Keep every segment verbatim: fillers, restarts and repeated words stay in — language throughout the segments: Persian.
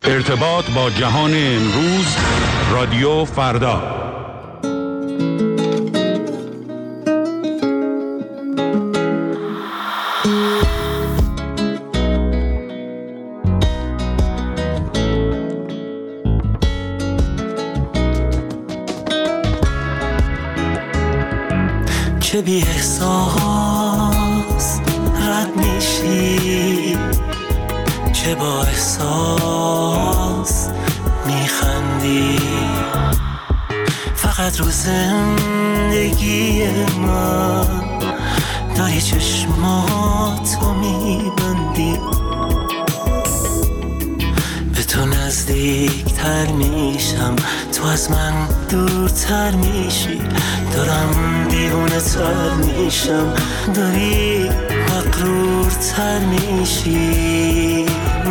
ارتباط با جهان امروز، رادیو فردا. که بی احساس رد میشی، که با احساس میخندی، فقط رو زندگی من داری چشماتو میبندی. به تو نزدیکتر میشم، تو از من دورتر میشی، دارم دیوونه تر میشم، داری مغرورتر میشی.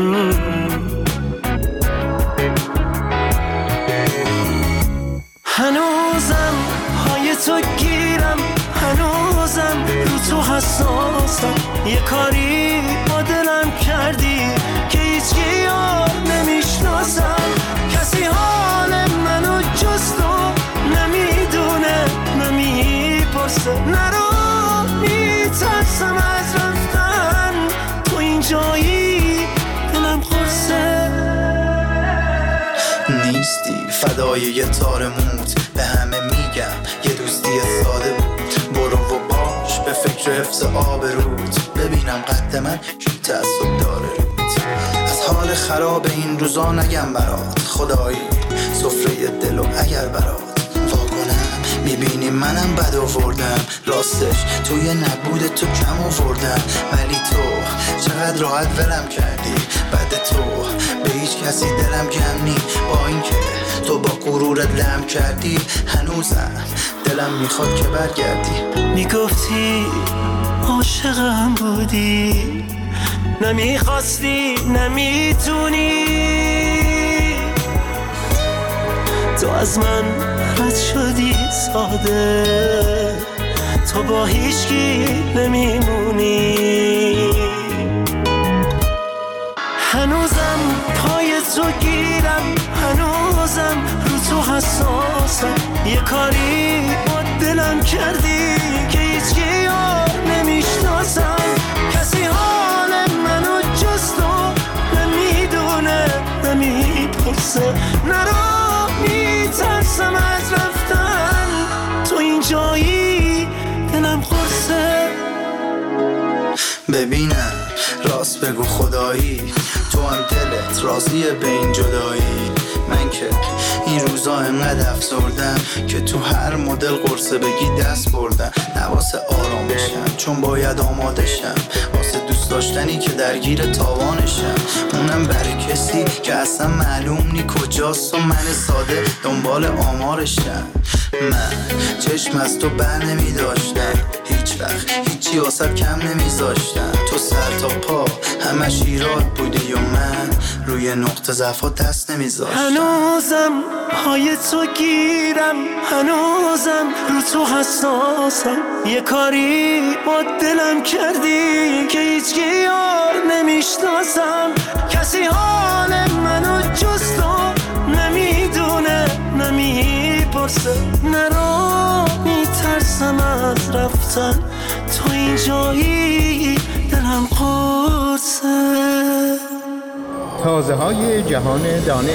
هنوزم پای تو گیرم، هنوزم رو تو حساسم، یه کاری با دلم کردی که هیچکی یار نمیشناسم. کسی حال منو جز تو نمیدونه، نمیپرسه، نرو میترسم از رفتن، تو اینجایی دلم خورسه. نیستی فدای یه تار موت، به همه میگم یه دوستی ساده بود، برو و باش به فکر حفظ آبروت، ببینم قد من کی تعصب داره روت. از حال خراب این روزا نگم برات، خدایی سفره دل و اگر برات واکنم میبینی منم بد آوردم، راستش توی نبود تو کم آوردم، ولی تو چقدر راحت ولم کردی، بعد تو به هیچ کسی دلم گم نی، با اینکه تو با غرورت لم کردی، هنوزم دلم میخواد که برگردی. میگفتی عاشقم بودی، نمیخواستی نمیتونی، تو از من رد شدی ساده، تو با هیچکی نمیمونی. هنوزم پای تو گیرم، هنوزم رو تو حساسم، یه کاری با دلم کردی که هیچکی یار نمیشناسم. کسی حال منو جز تو نمیدونه، نمیپرسه، نرو میترسم از رفتن، تو اینجایی دلم خورسه. ببینم راست بگو خدایی، تو هم دلت راضیه به این جدایی؟ من که این روزا انقدر افسردم که تو هر مدل قرصه بگی دست بردم، نه واسه آرامشم چون باید آماده شم، واسه دوست داشتنی که درگیر تاوانشم، اونم برای کسی که اصلا معلوم نی کجاست و من ساده دنبال آمارشم. من چشم از تو بر نمی داشتم، هیچ وقت هیچی واسه کم نمیذاشتم، تو سر تا پا همش ایراد بودی و من روی نقطه ضعف دست نمیذاشتم. هنوزم پای تو گیرم، هنوزم رو تو حساسم، یه کاری با دلم کردی که هیچکی یار نمیشناسم. کسی حال منو جز تو نمیدونه، نمیپرسه، نرو میترسم از رفتن، تو اینجایی دلم قرصه. تازه های جهان دانش.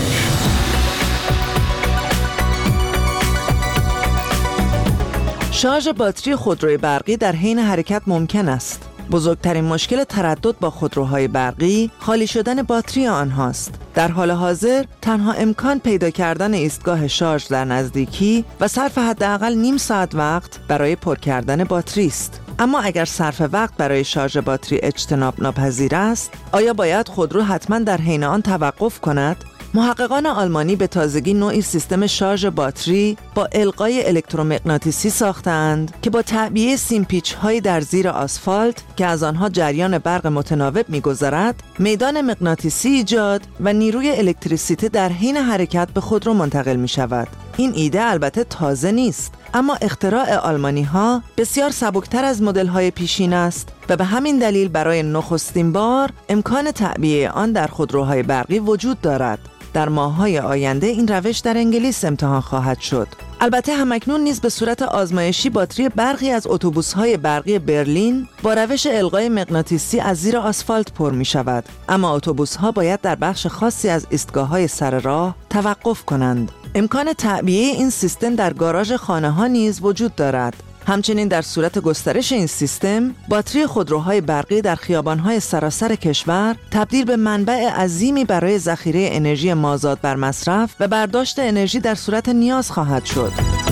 شارژ باتری خودروی برقی در حین حرکت ممکن است. بزرگترین مشکل تردد با خودروهای برقی خالی شدن باتری آنهاست. در حال حاضر تنها امکان پیدا کردن ایستگاه شارژ در نزدیکی و صرف حداقل نیم ساعت وقت برای پر کردن باتری است. اما اگر صرف وقت برای شارژ باتری اجتناب ناپذیر است، آیا باید خودرو حتما در حین آن توقف کند؟ محققان آلمانی به تازگی نوعی سیستم شارژ باتری با القای الکترومغناطیسی ساختند که با تعبیه سیمپیچ‌هایی در زیر آسفالت که از آنها جریان برق متناوب می‌گذرد، میدان مغناطیسی ایجاد و نیروی الکتریسیته در حین حرکت به خودرو منتقل می‌شود. این ایده البته تازه نیست، اما اختراع آلمانی‌ها بسیار سبکتر از مدل‌های پیشین است و به همین دلیل برای نخستین بار امکان تعبیه آن در خودروهای برقی وجود دارد. در ماه‌های آینده این روش در انگلیس امتحان خواهد شد. البته همکنون نیز به صورت آزمایشی باتری برخی از اتوبوس‌های برقی برلین با روش القای مغناطیسی از زیر آسفالت پر می‌شود، اما اتوبوس‌ها باید در بخش خاصی از ایستگاه‌های سر راه توقف کنند. امکان تعبیه این سیستم در گاراژ خانه‌ها نیز وجود دارد. همچنین در صورت گسترش این سیستم، باتری خودروهای برقی در خیابان‌های سراسر کشور تبدیل به منبع عظیمی برای ذخیره انرژی مازاد بر مصرف و برداشت انرژی در صورت نیاز خواهد شد.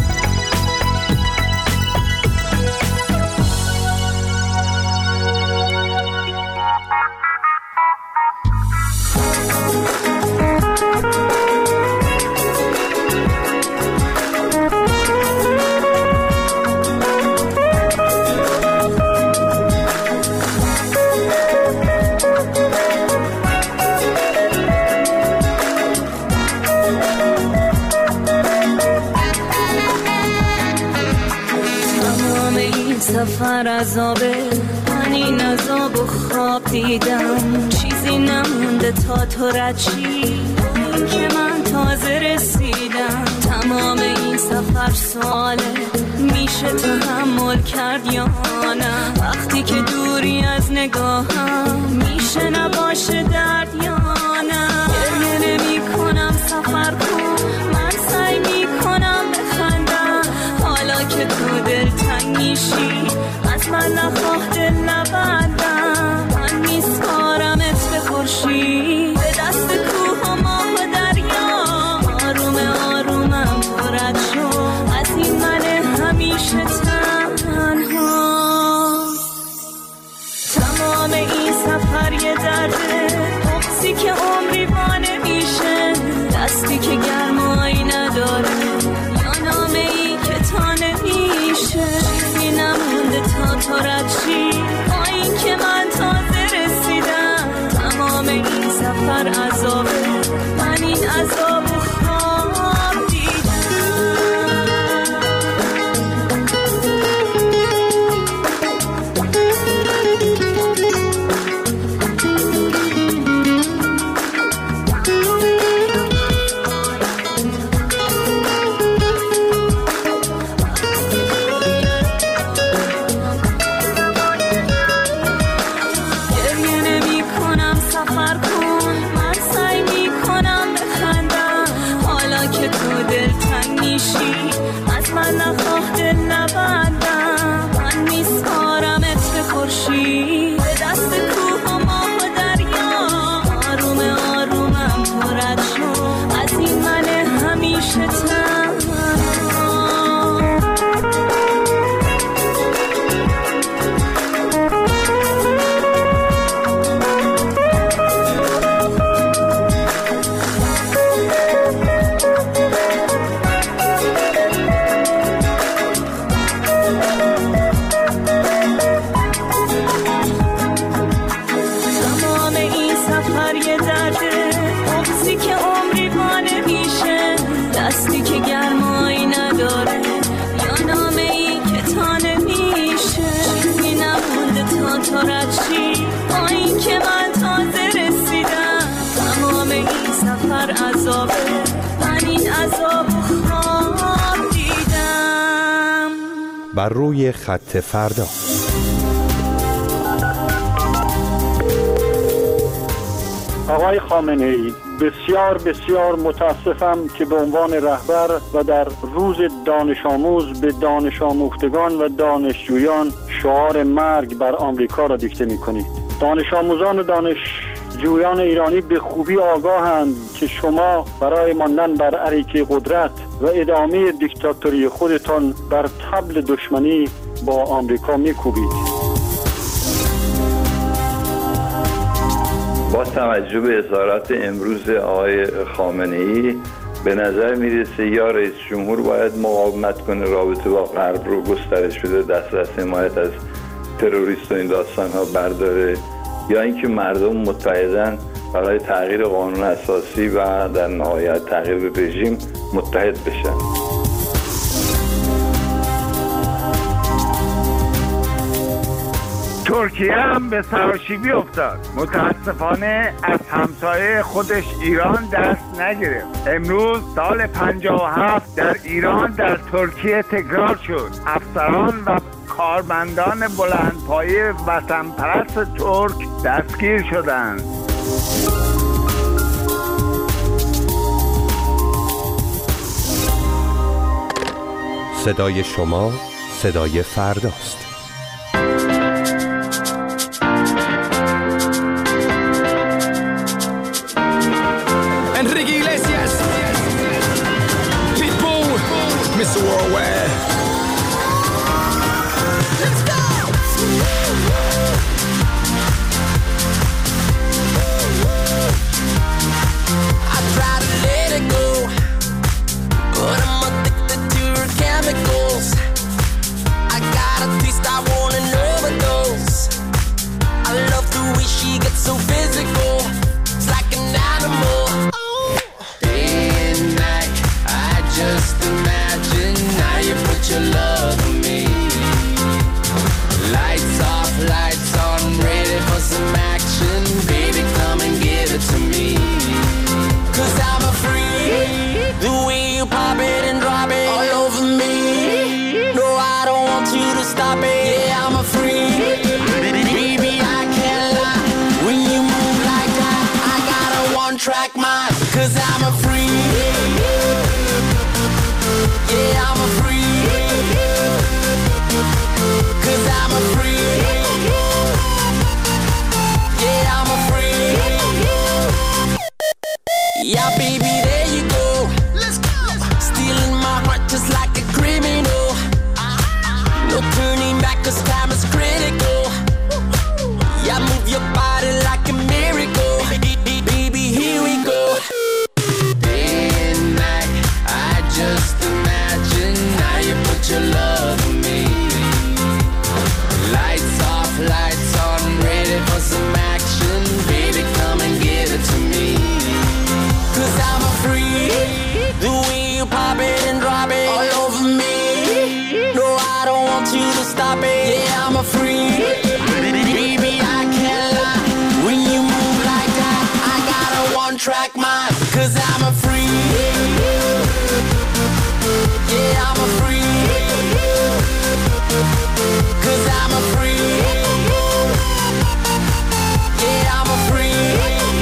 سفر عذابه، من این عذاب و خواب دیدم، چیزی نمونده تا تو رد شی، این که من تازه رسیدم. تمام این سفر سواله، میشه تحمل کرد یا نه؟ وقتی که دوری از نگاهم، میشه نباشه درد یا نه؟ گریه نمی کنم سفر کن، من سعی میکنم بخندم، حالا که تو دل تنگ میشی از من نخواه دل نبندم. من میسپارمت به خورشید، به دست کوه و ماه و دریا، آروم آرومم پرد شو از این من همیشه تنها. تمام این سفر یه درده، بغضی که عمری وانه میشه، دستی که گرمایی نداره یا نامه ای که تا نمیشه، چیزی نمونده تا تو رد شی، با این که من تازه رسیدم. تمام این سفر عذابه، من این عذاب و خواب دیدم. از من نخواه دل نبندم، من میسپارمت به خورشید، به دست کوه و ماه و دریا، آروم آرومم پرد شو از این من همیشه تنها. دستی که گرمایی نداره یا نامه ای که تا نمیشه، چیزی نمونده تا تو رد شی، با این که من تازه رسیدم. تمام این سفر عذابه، من این عذاب خواب دیدم. بر روی خط فردا. آقای خامنه‌ای، بسیار بسیار متاسفم که به عنوان رهبر و در روز دانش آموز به دانش آموختگان و دانشجویان شعار مرگ بر آمریکا را دیکته می‌کنید. دانش آموزان و دانشجویان ایرانی به خوبی آگاهند که شما برای ماندن بر اریکه قدرت و ادامه دیکتاتوری خودتان بر طبل دشمنی با آمریکا می‌کوبید. با توجه به اظهارات امروز آقای خامنه‌ای، بسیار بسیار متاسفم که به عنوان رهبر و در روز دانش آموز به دانش آموختگان و دانشجویان شعار مرگ بر آمریکا را دیکته می‌کنید. دانش آموزان و دانشجویان ایرانی به خوبی آگاهند که شما برای ماندن بر اریکه قدرت و ادامه دیکتاتوری خودتان بر طبل دشمنی با آمریکا می‌کوبید. با توجه به اظهارات امروز آقای خامنه‌ای به نظر میرسه یا رئیس جمهور باید مقاومت کنه، رابطه با غرب رو گسترش بده، دست از حمایت از تروریست و این داستان ها برداره، یا اینکه مردم متحدن برای تغییر قانون اساسی و در نهایت تغییر رژیم متحد بشن. ترکیه هم به سراشیبی افتاد. متاسفانه از همسایه خودش ایران دست نگرفت. امروز سال پنجاه و هفت در ایران در ترکیه تکرار شد. افسران و کارمندان بلندپایه وطن پرست ترک دستگیر شدند. صدای شما صدای فرداست. Enrique Iglesias, Pitbull, mister Worldwide. Let's go! I try to let it go, but I'm addicted to her chemicals. I got a taste, I want an overdose. I love the way she gets so physical. It's like an animal. Day and night, I just imagine how you put your love on me. Lights off, lights on, ready for some action. Baby, come and give it to me. Cause I'm a freak. The way you pop it and drop it all over me. No, I don't want you to stop it. Yeah, I'm a freak. Baby, I can't lie. When you move like that, I got a one-track mind. Cause I'm a freak. Yeah, I'm a freak. Cause I'm a freak. Yeah, I'm a freak. Yeah, baby, there you go. Let's go. Stealing my heart just like a criminal. No turning back cause time is critical. Yeah, move your body like a miracle. Baby, here we go. Day and night, I just imagine how you put your love on me. Lights off, lights on, ready for some action. Baby, come and give it to me. Cause I'm a freak. The way you pop it and drop it all over me. No, I don't want you to stop it. Yeah, I'm a freak. Baby, I can't lie. When you move like that, I got a one-track mind. Cause I'm a freak. Yeah, I'm a freak. Cause I'm a freak. Yeah, I'm a freak.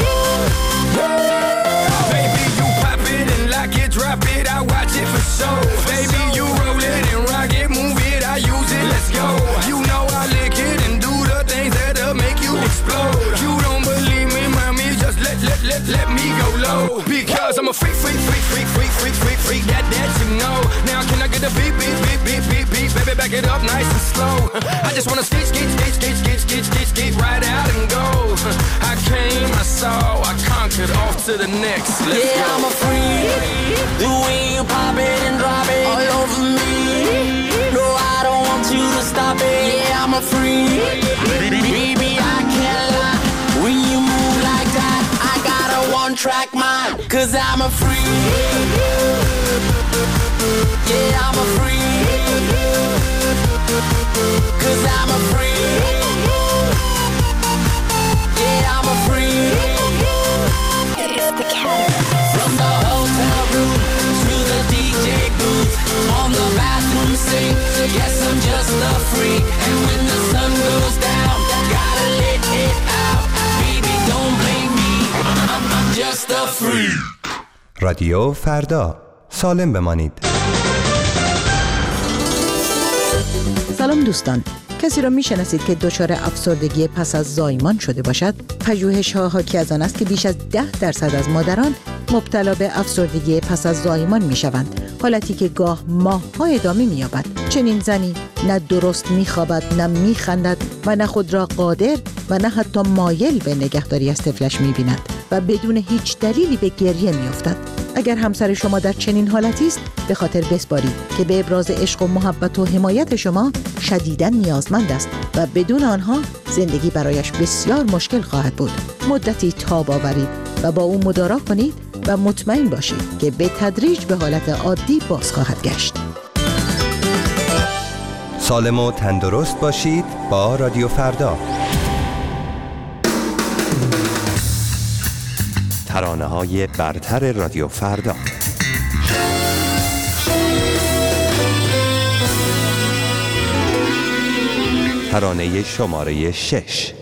Baby, you pop it and lock it, drop it, I watch it for show. Baby, you roll it and rock it, move it, I use it, let's go. You know I lick it and do the things that'll make you explode. You don't believe me, mommy, just let, let, let, let me go low. Because I'm a freak, freak, freak, freak, freak, freak, freak, freak, that, that you know. Now can I get a beat, beat, beat, beat, beat, beat, baby, back it up nice and slow. I just wanna skate, skate, skate, skate, skate, skate, skate, skate, right out and go. I came, I saw, I conquered, off to the next, let's yeah, go. I'm a freak. The way you pop it and drop it all over me. No, I don't want you to stop it. Yeah, I'm a freak. Baby, I can't lie. When you move like that, I got a one-track mind. Cause I'm a freak. Yeah, I'm a freak. Cause I'm a freak. Yeah, I'm a freak. It's the cat. From the hotel room to the D J booth, on the bathroom sink, yes, I'm just a freak. And when the sun goes down, gotta let it out. Baby, don't blame me, I'm, I'm just a freak. رادیو فردا، سالم بمانید. سلام دوستان، کسی را میشناسید که دچار افسردگی پس از زایمان شده باشد؟ پژوهش‌ها حاکی از آن است که بیش از ده درصد از مادران مبتلا به افسردگی پس از زایمان میشوند، حالتی که گاه ماه‌ها ادامه می‌یابد. چنین زنی نه درست می‌خوابد، نه می‌خندد و نه خود را قادر و نه حتی مایل به نگهداری از طفلش می‌بیند و بدون هیچ دلیلی به گریه می‌افتد. اگر همسر شما در چنین حالتی است، به خاطر بسپارید که به ابراز عشق و محبت و حمایت شما شدیداً نیازمند است و بدون آنها زندگی برایش بسیار مشکل خواهد بود. مدتی تاب آورید و با او مدارا کنید و مطمئن باشید که به تدریج به حالت عادی باز خواهد گشت. سالم و تندرست باشید با رادیو فردا. ترانه‌های برتر رادیو فردا. ترانه شماره شش.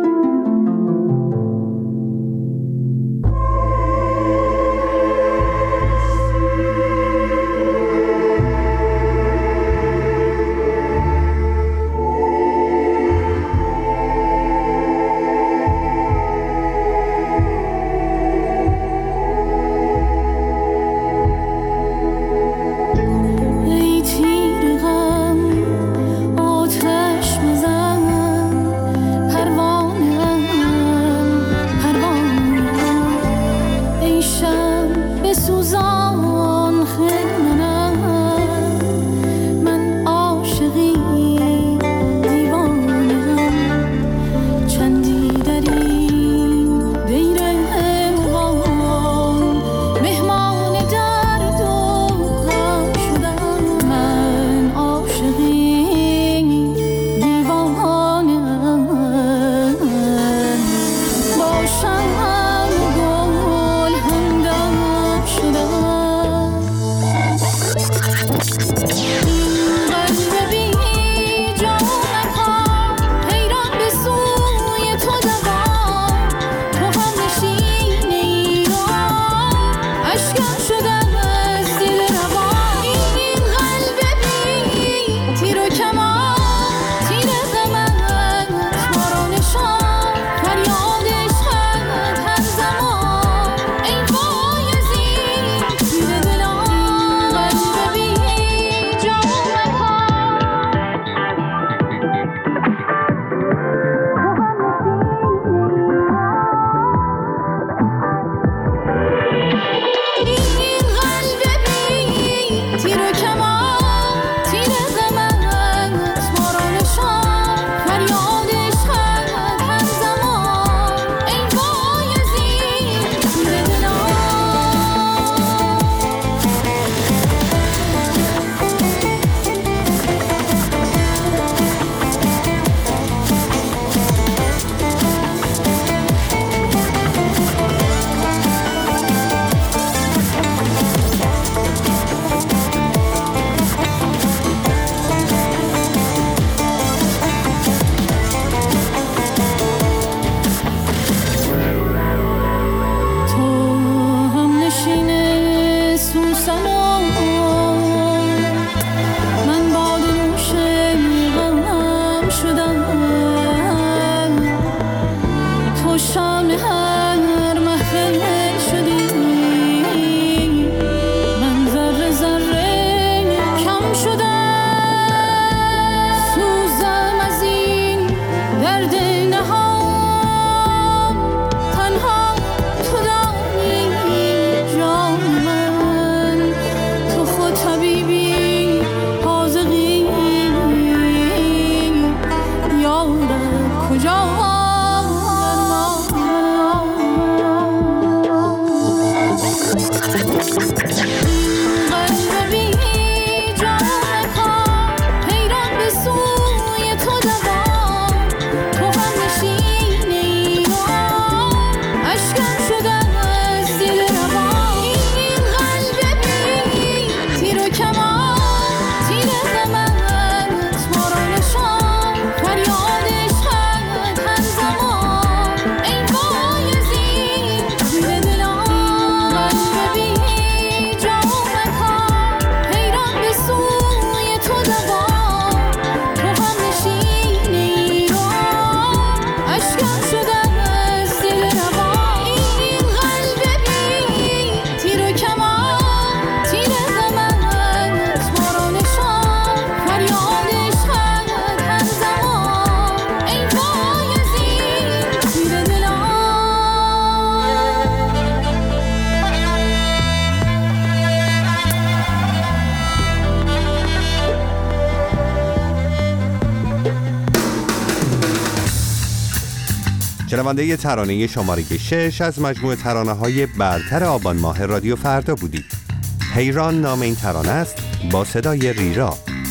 شنونده ترانه شماره شش از مجموعه ترانه‌های برتر آبان ماه رادیو فردا بودید. حیران نام این ترانه است با صدای ریرا.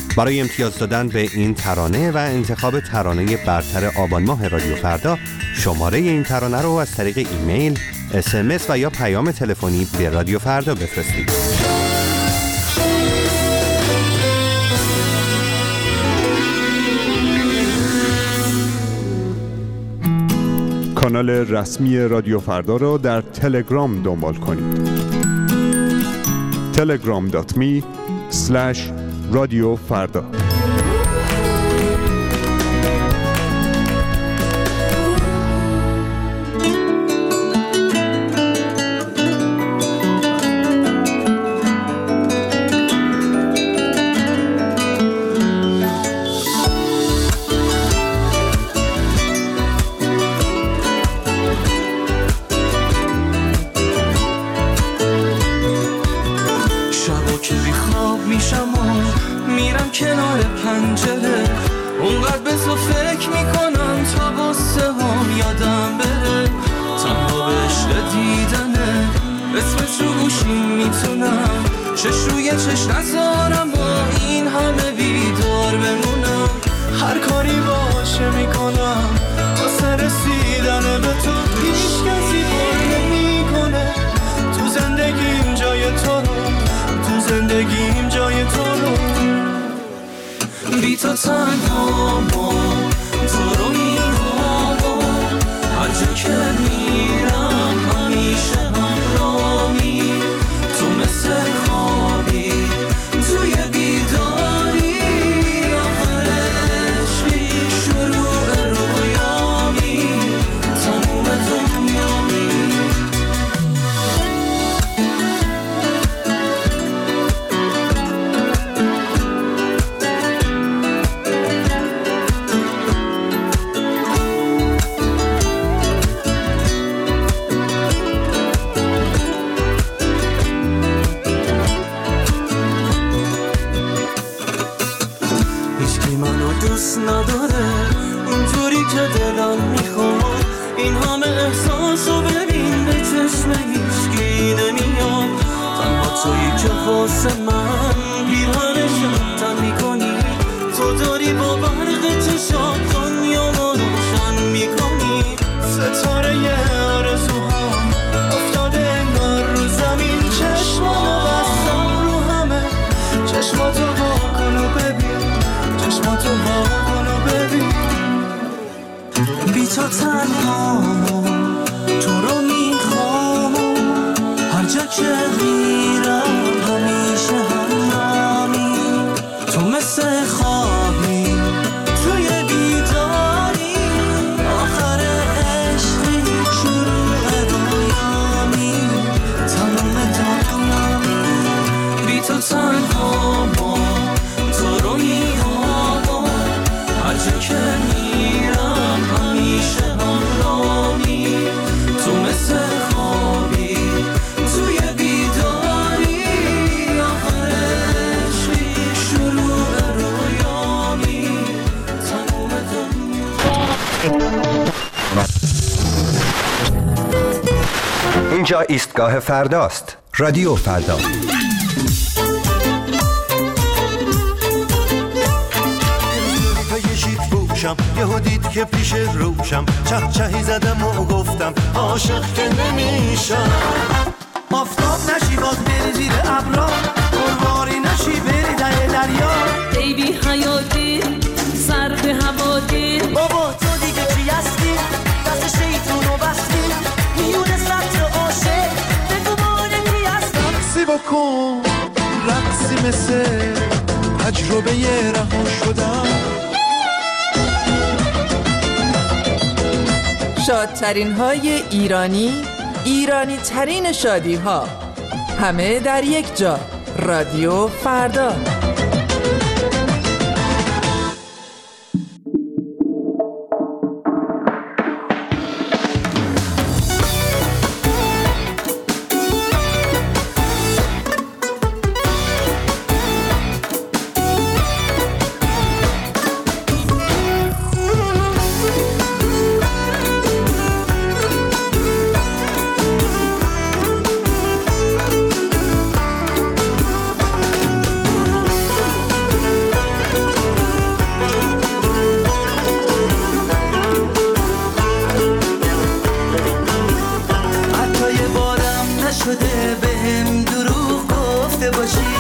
برای امتیاز دادن به این ترانه و انتخاب ترانه برتر آبان ماه رادیو فردا، شماره این ترانه رو از طریق ایمیل، اس ام اس و یا پیام تلفنی به رادیو فردا بفرستید. کانال رسمی رادیو فردا را در تلگرام دنبال کنید. تلگرام دات می اسلش رادیو فردا. کنار پنجره اونقدر به تو فکر میکنم تا واسه هم یادم بره، تنها به عشق دیدنه اسمت رو گوشیم میتونم چش روی چش نذارم با این همه بیدار بمونم، هر کاری باشه میکنم واسه رسیدن به تو، هیچ کسی بار نمیکنه تو زندگیم جای تو رو، تو زندگیم جای تو رو، بی تو تنها ما تو رو میخوام، هر جا که میرم همیشه همراهی، تو مثل خوابی توی بیداری، آخر عشقی شروع رویامی، تموم دنیامی. دوست نداره اونطوری که دلم میخواد، این همه احساسو ببین به چشم هیچکی نمیاد، تنها تویی که واسه من پیرهنشم تن میکنی، تو داری با برق چشات دنیامو روشن میکنی، ستاره آرزوهام افتاده انگار رو زمین، چشمانو بستم رو همه، چشماتو واکن و ببین، چشماتو واکن و ببین، بی تو تنها تو رو میخوام، هر جا که میرم همیشه همراهی، تو مثل خوابی توی بیداری، آخر عشقی شروع رویامی، تمام دنیامی، بی تو تنها تو رو میخوام، هر جا که میرم همیشه همراهی، تو مثل خوابی توی بیداری، آخر عشقی شروع رویامی، تمام دنیا. اینجا ایستگاه فرداست، رادیو فردا. یهو دید که پیش روشم چه چهی زدم و گفتم عاشق که نمیشم، آفتاب نشی باز بری زیر ابرا، قرواری نشی بری در دریا، ای بی حیاتی سر به هوا گیر، بابا تو دیگه چی هستی دست شیطونو بستی، میونه سطر عاشق بگو مانه کی هستم، رقصی بکن رقصی مثل تجربه رها شدم، شادترین های ایرانی، ایرانی ترین شادی ها، همه در یک جا، رادیو فردا. نشده بهم دروغ گفته باشی